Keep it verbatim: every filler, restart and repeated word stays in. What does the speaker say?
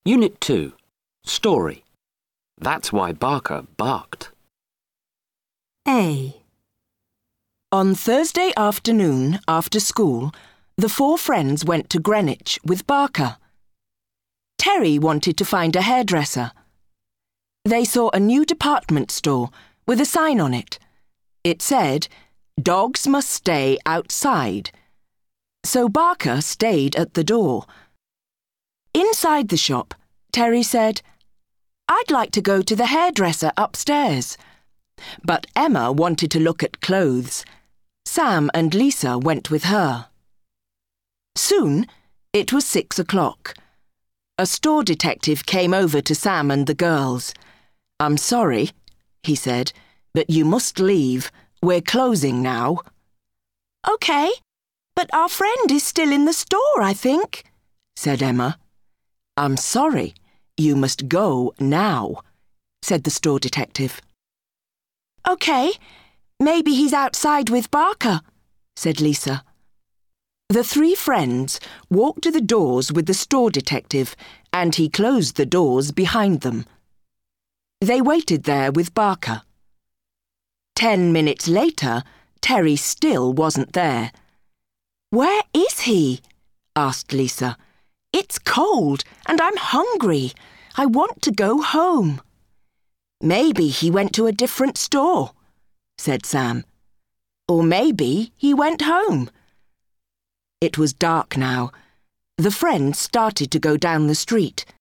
Unit two. Story. That's why Barker barked. A. On Thursday afternoon, after school, the four friends went to Greenwich with Barker. Terry wanted to find a hairdresser. They saw a new department store with a sign on it. It said, "Dogs must stay outside." So Barker stayed at the door. Inside the shop, Terry said, "I'd like to go to the hairdresser upstairs." But Emma wanted to look at clothes. Sam and Lisa went with her. Soon, it was six o'clock. A store detective came over to Sam and the girls. "I'm sorry," he said, "but you must leave. We're closing now." "OK, but our friend is still in the store, I think," said Emma. "I'm sorry. You must go now," said the store detective. "OK, maybe he's outside with Barker," said Lisa. The three friends walked to the doors with the store detective, and he closed the doors behind them. They waited there with Barker. Ten minutes later, Terry still wasn't there. "Where is he?" asked Lisa. "It's cold and I'm hungry. I want to go home." "Maybe he went to a different store," said Sam. "Or maybe he went home." It was dark now. The friends started to go down the street.